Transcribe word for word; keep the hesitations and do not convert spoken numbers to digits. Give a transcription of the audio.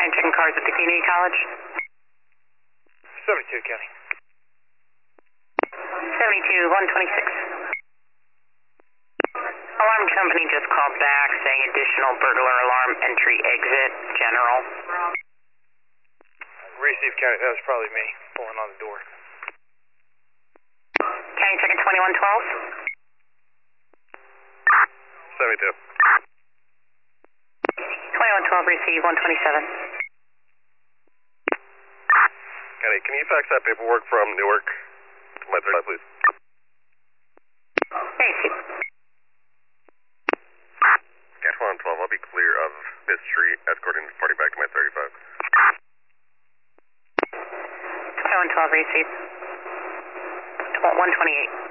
County checking cars at the community college. seventy-two, County. seventy-two, one twenty-six. Alarm company just called back saying additional burglar alarm entry exit, general. Receive, County. That was probably me pulling on the door. County checking twenty-one twelve. seventy-two. twenty-one twelve, receive, one twenty-seven. County, can you fax that paperwork from Newark to my third, please? Receive. Cash one twelve, I'll be clear of Fifth Street, escorting this party back to my thirty-five. twenty-one twelve, receive. one twenty-eight.